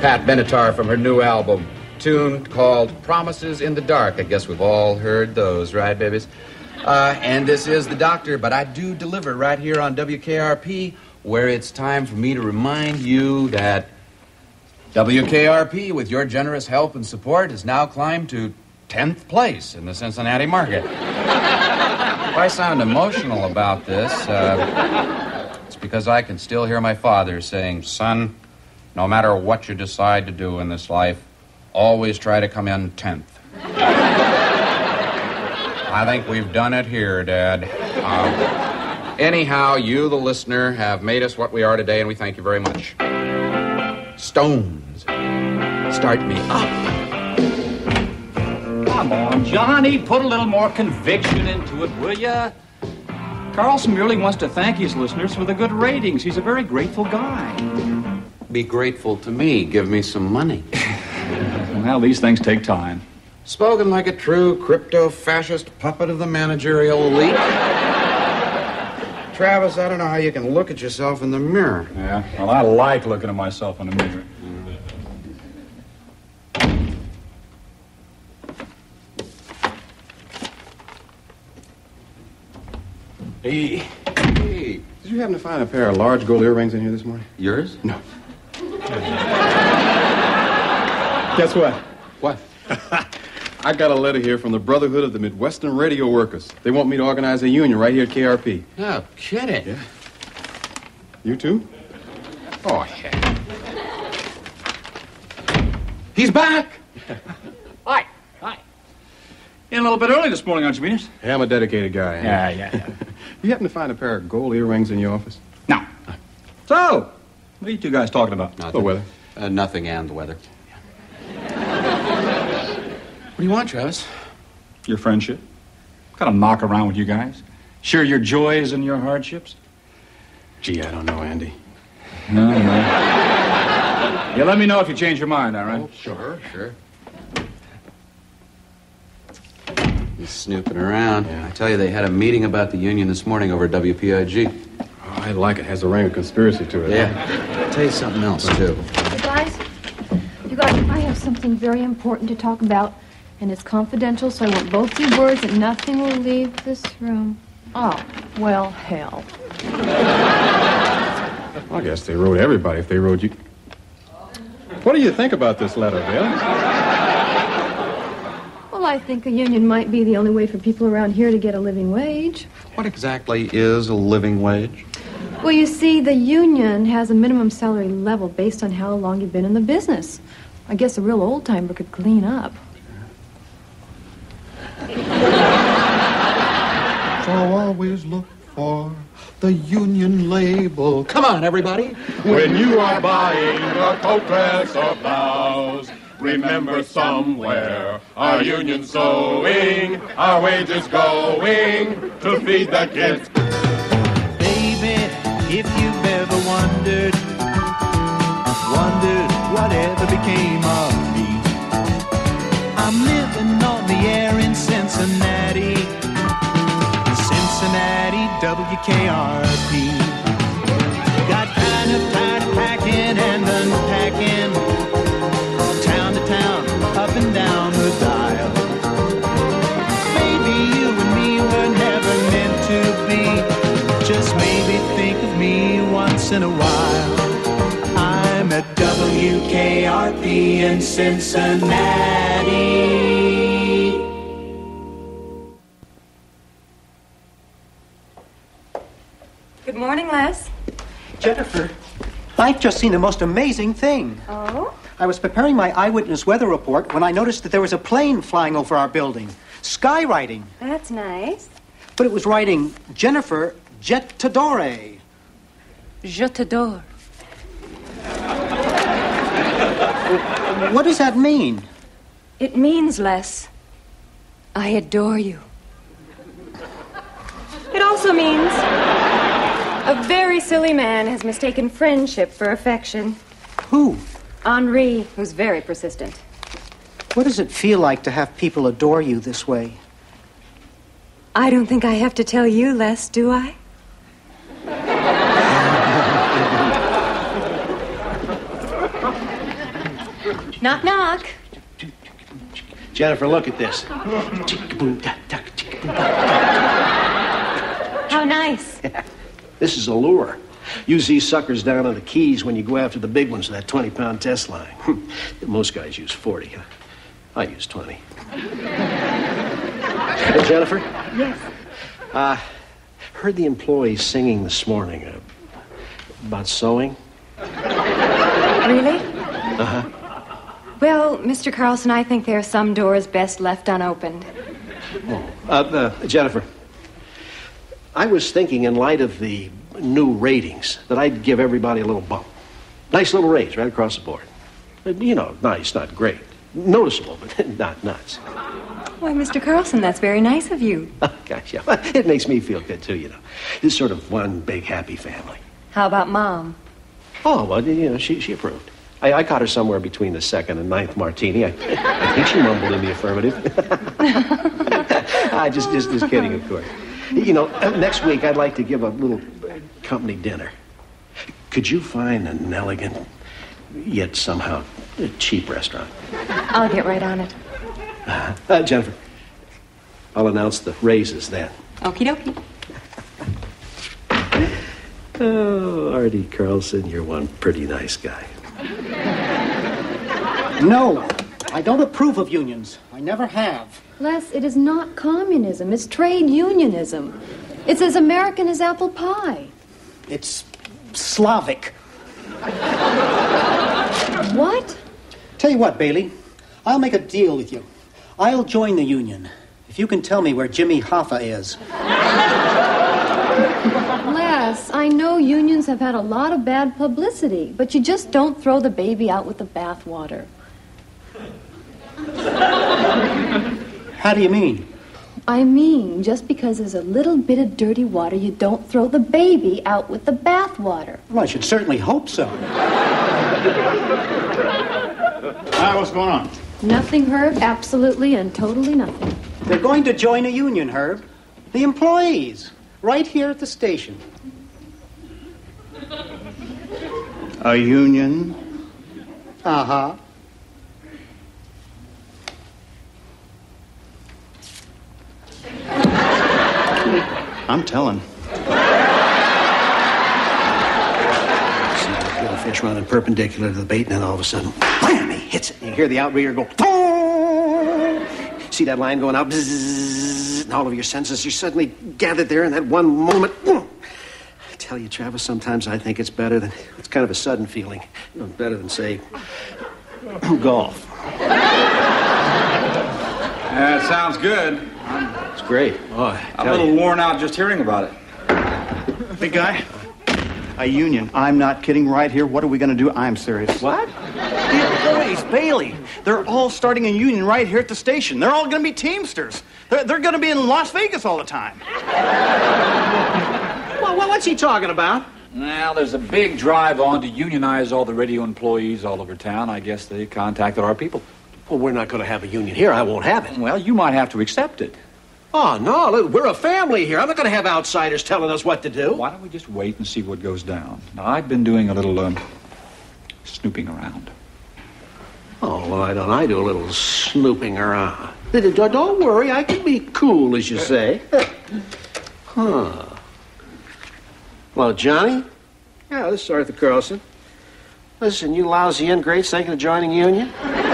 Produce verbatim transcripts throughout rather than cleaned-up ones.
Pat Benatar from her new album, tune called Promises in the Dark. I guess we've all heard those, right, babies? Uh, and this is The Doctor, but I do deliver right here on W K R P, where it's time for me to remind you that W K R P, with your generous help and support, has now climbed to tenth place in the Cincinnati market. If I sound emotional about this, uh, it's because I can still hear my father saying, son, no matter what you decide to do in this life, always try to come in tenth. I think we've done it here, Dad. Um, anyhow, you, the listener, have made us what we are today, and we thank you very much. Stones, start me up. Come on, Johnny, put a little more conviction into it, will ya? Carlson merely wants to thank his listeners for the good ratings. He's a very grateful guy. Be grateful to me. Give me some money. Well, these things take time. Spoken like a true crypto-fascist puppet of the managerial elite. Travis, I don't know how you can look at yourself in the mirror. Yeah, well, I like looking at myself in the mirror. Hey. Hey. Did you happen to find a pair of large gold earrings in here this morning? Yours? No. Guess what? What? I got a letter here from the Brotherhood of the Midwestern Radio Workers. They want me to organize a union right here at K R P. No kidding. Yeah. You too? Oh, heck. He's back! Hi. Hi. In a little bit early this morning, aren't you, Venus? Yeah, I'm a dedicated guy. Yeah, yeah, yeah. You happen to find a pair of gold earrings in your office? No. So, what are you two guys talking about? Nothing. The weather. Uh, nothing and the weather. What do you want, Travis? Your friendship. Kind of knock around with you guys. Share your joys and your hardships. Gee, I don't know, Andy. No, no. Yeah, let me know if you change your mind, all right? Oh, sure, sure. He's snooping around. Yeah. I tell you, they had a meeting about the union this morning over at W P I G. Oh, I like it. Has a ring of conspiracy to it. Yeah. I'll tell you something else, too. You guys, you guys, I have something very important to talk about, and it's confidential, so I want both you words and nothing will leave this room. Oh, well, hell. I guess they wrote everybody if they wrote you. What do you think about this letter, Bill? Well, I think a union might be the only way for people around here to get a living wage. What exactly is a living wage? Well, you see, the union has a minimum salary level based on how long you've been in the business. I guess a real old-timer could clean up. So always look for the union label. Come on, everybody. When you are buying a coat, dress, or blouse, remember somewhere our union sewing, our wages going to feed the kids. Baby, if you've ever wondered, wondered whatever became of me, I'm living on the air in Cincinnati, Cincinnati, W K R P. Got kind of tired of packing and unpacking, town to town, up and down the dial. Maybe you and me were never meant to be. Just maybe think of me once in a while. I'm at W K R P in Cincinnati. Good morning, Les. Jennifer, I've just seen the most amazing thing. Oh? I was preparing my eyewitness weather report when I noticed that there was a plane flying over our building. Skywriting. That's nice. But it was writing, Jennifer, jet t'adore. Je t'adore. What does that mean? It means, Les, I adore you. It also means a very silly man has mistaken friendship for affection. Who? Henri, who's very persistent. What does it feel like to have people adore you this way? I don't think I have to tell you, Les, do I? Knock, knock. Jennifer, look at this. How nice. This is a lure. Use these suckers down on the Keys when you go after the big ones with that twenty-pound test line. Most guys use forty. I use twenty. Hey, Jennifer? Yes. Uh, heard the employees singing this morning uh, about sewing. Really? Uh-huh. Well, Mister Carlson, I think there are some doors best left unopened. Oh. Uh, uh, Jennifer, I was thinking in light of the new ratings that I'd give everybody a little bump. Nice little raise right across the board. You know, nice, not great. Noticeable, but not nuts. Why, Mister Carlson, that's very nice of you. Oh, gosh, yeah. It makes me feel good, too, you know. It's sort of one big happy family. How about Mom? Oh, well, you know, she, she approved. I, I caught her somewhere between the second and ninth martini. I, I think she mumbled in the affirmative. I just, just, just kidding, of course. You know, next week I'd like to give a little company dinner. Could you find an elegant, yet somehow cheap restaurant? I'll get right on it. Uh, uh, Jennifer, I'll announce the raises then. Okie dokie. Oh, Artie Carlson, you're one pretty nice guy. No, I don't approve of unions. I never have. Les, it is not communism. It's trade unionism. It's as American as apple pie. It's Slavic. What? Tell you what, Bailey. I'll make a deal with you. I'll join the union if you can tell me where Jimmy Hoffa is. Les, I know unions have had a lot of bad publicity, but you just don't throw the baby out with the bathwater. How do you mean? I mean, just because there's a little bit of dirty water, you don't throw the baby out with the bathwater. Well, I should certainly hope so. Hi, what's going on? Nothing, Herb. Absolutely and totally nothing. They're going to join a union, Herb. The employees, right here at the station. A union? Uh-huh. I'm telling. Little fish running perpendicular to the bait, and then all of a sudden, wham! He hits it. You hear the outrigger go, boom! See that line going out, bzzz, and all of your senses are suddenly gathered there in that one moment. Boom! I tell you, Travis, sometimes I think it's better than, it's kind of a sudden feeling. You know, better than, say, golf. That sounds good. It's great. Oh, I'm a little you. worn out just hearing about it. Big guy, a union. I'm not kidding right here. What are we going to do? I'm serious. What? The employees, Bailey. They're all starting a union right here at the station. They're all going to be Teamsters. They're, they're going to be in Las Vegas all the time. Well, what's he talking about? Well, there's a big drive on to unionize all the radio employees all over town. I guess they contacted our people. Well, we're not going to have a union here. I won't have it. Well, you might have to accept it. Oh, no, look, we're a family here. I'm not going to have outsiders telling us what to do. Why don't we just wait and see what goes down? Now, I've been doing a little um, snooping around. Oh, well, I don't. I do a little snooping around. Don't worry, I can be cool, as you say. Huh. Well, Johnny? Yeah, this is Arthur Carlson. Listen, you lousy ingrates thinking of joining union?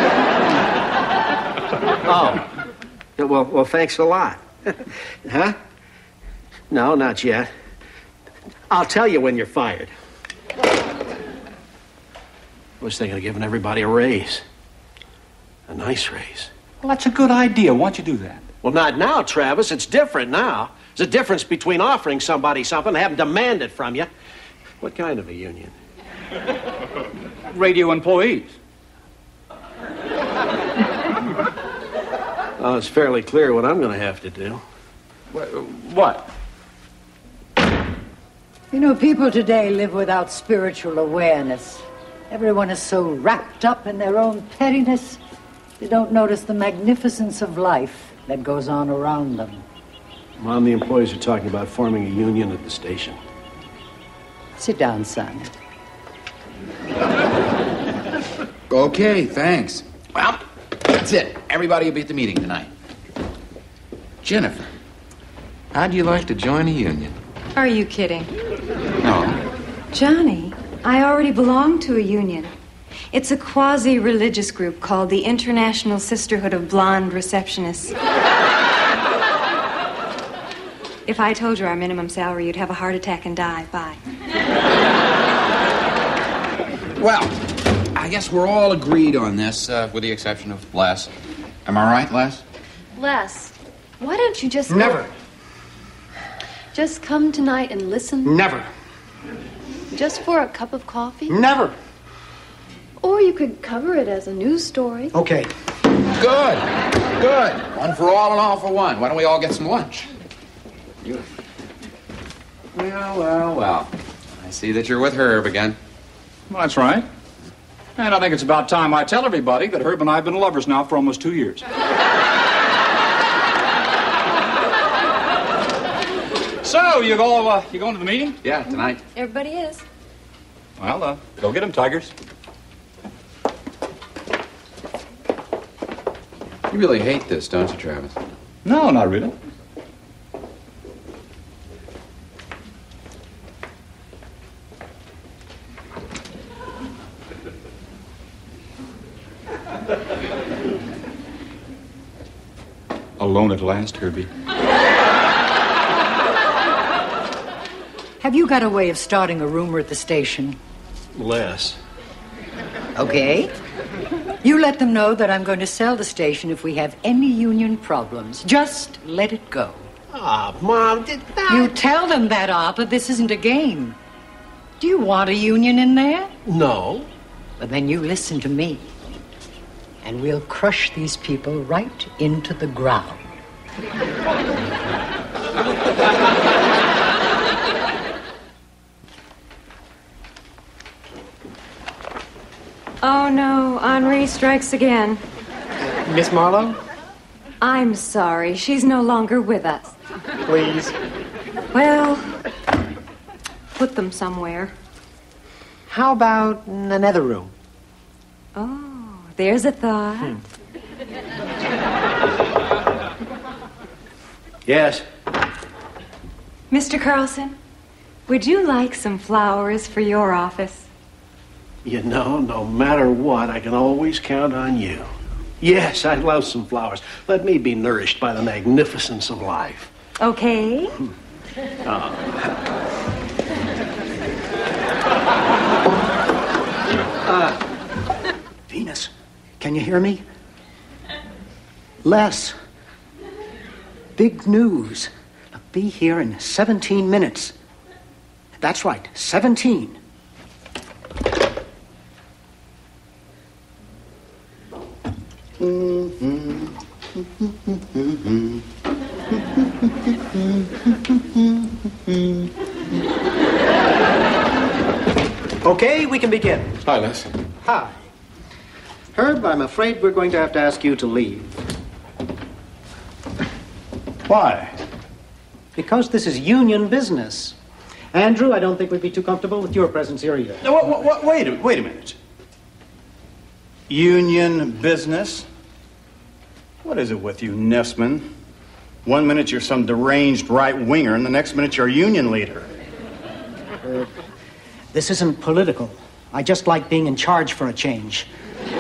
Oh. Yeah, well, well, thanks a lot. Huh? No, not yet. I'll tell you when you're fired. I was thinking of giving everybody a raise. A nice raise. Well, that's a good idea. Why don't you do that? Well, not now, Travis. It's different now. There's a difference between offering somebody something and having to demand it from you. What kind of a union? Radio employees. Well, it's fairly clear what I'm going to have to do. What? You know, people today live without spiritual awareness. Everyone is so wrapped up in their own pettiness, they don't notice the magnificence of life that goes on around them. Mom, the employees are talking about forming a union at the station. Sit down, son. Okay, thanks. Well, that's it. Everybody will be at the meeting tonight. Jennifer, how'd you like to join a union? Are you kidding? No. Johnny, I already belong to a union. It's a quasi-religious group called the International Sisterhood of Blonde Receptionists. If I told you our minimum salary, you'd have a heart attack and die. Bye. Well, I guess we're all agreed on this, uh, with the exception of Les. Am I right, Les? Les, why don't you just... Never. Just come tonight and listen? Never. Just for a cup of coffee? Never. Or you could cover it as a news story. Okay. Good. Good. One for all and all for one. Why don't we all get some lunch? You... Well, well, well. I see that you're with Herb again. Well, that's right. And I think it's about time I tell everybody that Herb and I have been lovers now for almost two years. So, you go, uh, you going to the meeting? Yeah, tonight. Everybody is. Well, uh, go get them, Tigers. You really hate this, don't you, Travis? No, not really. Alone at last, Herbie. Have you got a way of starting a rumor at the station? Les. Okay. You let them know that I'm going to sell the station if we have any union problems. Just let it go. Ah, oh, Mom, did that... You tell them that, Arthur. This isn't a game. Do you want a union in there? No. But then you listen to me. And we'll crush these people right into the ground. Oh, no. Henri strikes again. Miss Marlowe? I'm sorry. She's no longer with us. Please. Well, put them somewhere. How about in another room? Oh, there's a thought. Hmm. Yes. Mister Carlson, would you like some flowers for your office? You know, no matter what, I can always count on you. Yes, I'd love some flowers. Let me be nourished by the magnificence of life. Okay. Oh. Uh, Venus, can you hear me? Les, big news. I'll be here in seventeen minutes. That's right, seventeen. Okay, we can begin. Hi, Les. Hi. Herb, I'm afraid we're going to have to ask you to leave. Why? Because this is union business. Andrew, I don't think we'd be too comfortable with your presence here either. No, wait, wait, wait, a, wait a minute. Union business? What is it with you, Nessman? One minute you're some deranged right-winger, and the next minute you're a union leader. Herb, this isn't political. I just like being in charge for a change.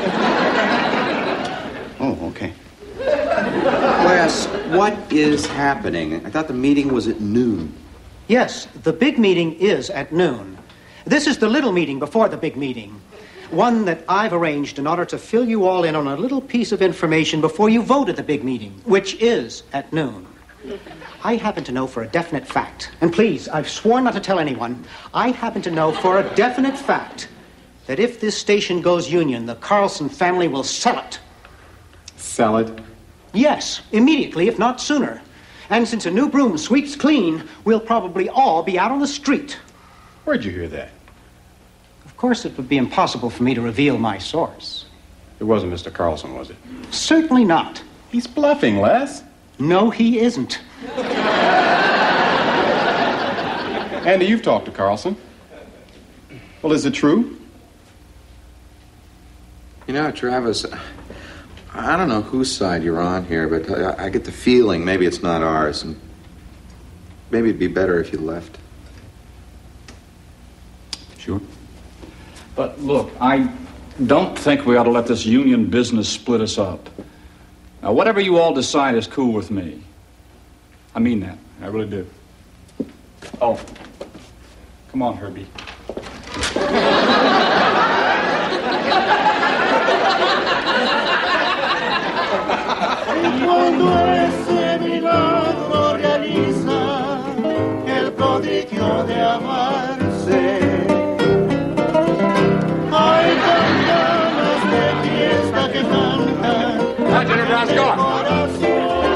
Oh, okay. Les, what is happening? I thought the meeting was at noon. Yes, the big meeting is at noon. This is the little meeting before the big meeting. One that I've arranged in order to fill you all in on a little piece of information before you vote at the big meeting, which is at noon. I happen to know for a definite fact, and please, I've sworn not to tell anyone, I happen to know for a definite fact that if this station goes union, the Carlson family will sell it. Sell it? Yes, immediately, if not sooner. And since a new broom sweeps clean, we'll probably all be out on the street. Where'd you hear that? Of course, it would be impossible for me to reveal my source. It wasn't Mister Carlson, was it? Certainly not. He's bluffing, Les. No, he isn't. Andy, you've talked to Carlson. Well, is it true? You know, Travis, I don't know whose side you're on here, but I, I get the feeling maybe it's not ours, and maybe it'd be better if you left. Sure. But look, I don't think we ought to let this union business split us up. Now, whatever you all decide is cool with me. I mean that. I really do. Oh, come on, Herbie. Cuando ese milagro realiza el prodigio de amarse, hay campanas de fiesta que cantan. Hi, Jennifer, how's it going?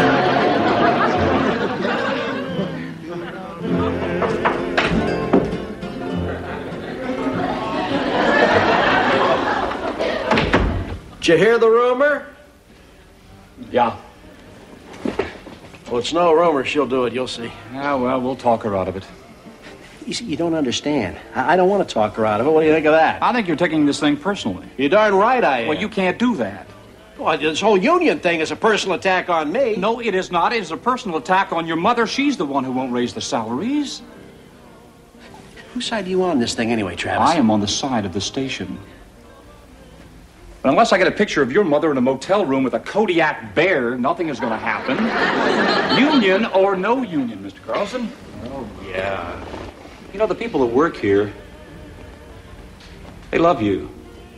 Did you hear the rumor? Yeah. Well, it's no rumor. She'll do it. You'll see. Yeah, well, we'll talk her out of it. You see, you don't understand. I, I don't want to talk her out of it. What do you think of that? I think you're taking this thing personally. You're darn right I am. Well, you can't do that. Well, this whole union thing is a personal attack on me. No, it is not. It is a personal attack on your mother. She's the one who won't raise the salaries. Whose side are you on this thing anyway, Travis? I am on the side of the station. But unless I get a picture of your mother in a motel room with a Kodiak bear, nothing is going to happen. Union or no union, Mister Carlson. Oh, yeah. You know, the people that work here, they love you.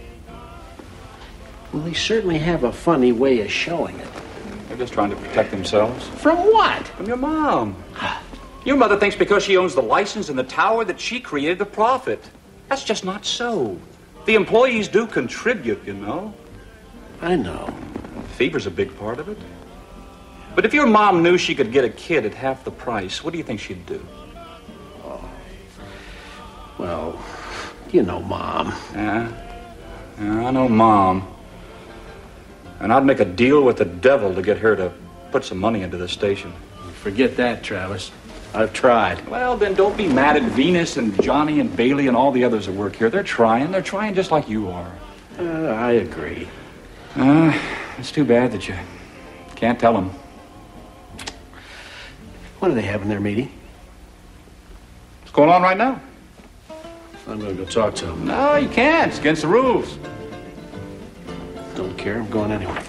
Well, they certainly have a funny way of showing it. They're just trying to protect themselves. From what? From your mom. Your mother thinks because she owns the license and the tower that she created the profit. That's just not so. The employees do contribute, you know. I know. Fever's a big part of it. But if your mom knew she could get a kid at half the price, what do you think she'd do? Oh. Well, you know Mom. Yeah. Yeah, I know Mom. And I'd make a deal with the devil to get her to put some money into the station. Forget that, Travis. I've tried. Well, then don't be mad at Venus and Johnny and Bailey and all the others that work here. They're trying. They're trying just like you are. Uh, I agree. Uh, it's too bad that you can't tell them. What are they having their meeting? What's going on right now? I'm going to go talk to them. No, you can't. It's against the rules. Don't care. I'm going anyway.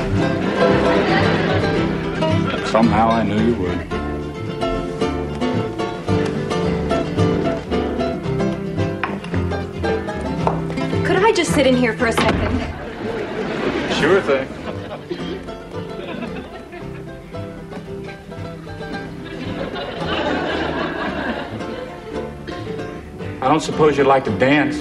Somehow I knew you would. Could I just sit in here for a second? Sure thing. I don't suppose you'd like to dance.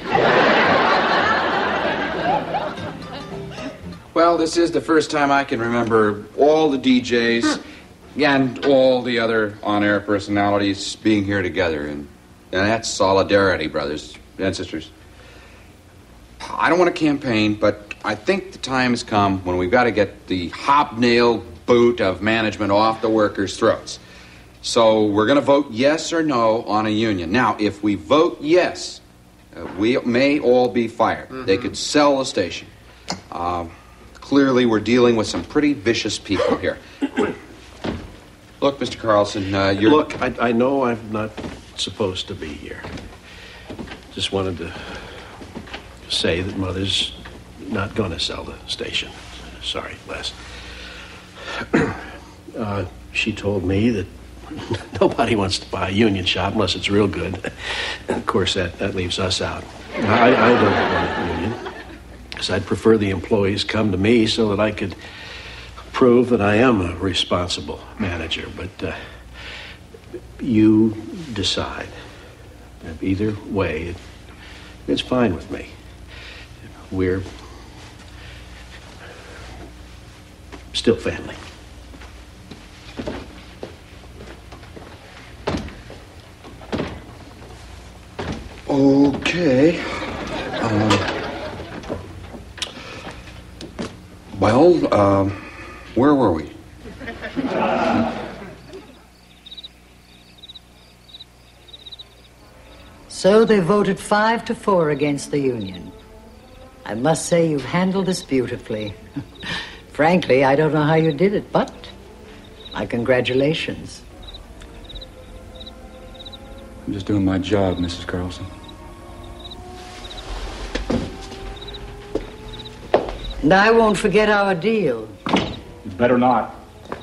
Well, this is the first time I can remember all the D Js and all the other on-air personalities being here together. And, and that's solidarity, brothers and sisters. I don't want to campaign, but I think the time has come when we've got to get the hobnail boot of management off the workers' throats. So we're going to vote yes or no on a union. Now, if we vote yes, uh, we may all be fired. Mm-hmm. They could sell the station. Uh, clearly, we're dealing with some pretty vicious people here. Look, Mister Carlson, uh, you're... Look, I, I know I'm not supposed to be here. Just wanted to say that Mother's not going to sell the station. Sorry, Les. uh, she told me that nobody wants to buy a union shop unless it's real good. And of course, that, that leaves us out. I, I don't want a union, because I'd prefer the employees come to me so that I could prove that I am a responsible manager. But uh, you decide. Either way, it, it's fine with me. We're still family. Okay. Um, well, um, where were we? So they voted five to four against the union. I must say you've handled this beautifully. Frankly, I don't know how you did it, but my congratulations. I'm just doing my job, Missus Carlson. And I won't forget our deal. You better not.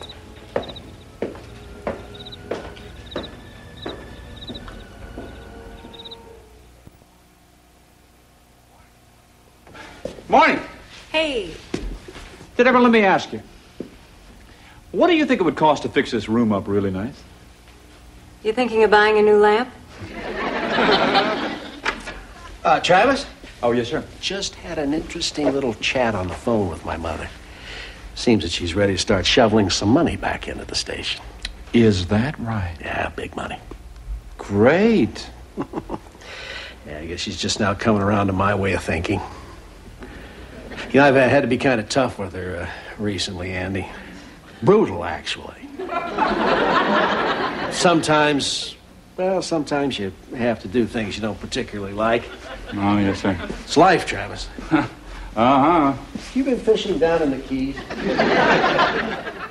Morning. Hey, Did ever let me ask you, what do you think it would cost to fix this room up really nice? you thinking of buying a new lamp? Uh, Travis? Oh, yes, sir. Just had an interesting little chat on the phone with my mother. Seems that she's ready to start shoveling some money back into the station. Is that right? Yeah, big money. Great. Yeah, I guess she's just now coming around to my way of thinking. You know, I've had to be kind of tough with her uh, recently, Andy. Brutal, actually. Sometimes, well, sometimes you have to do things you don't particularly like. Oh, yes, sir. It's life, Travis. Uh-huh. You been fishing down in the Keys?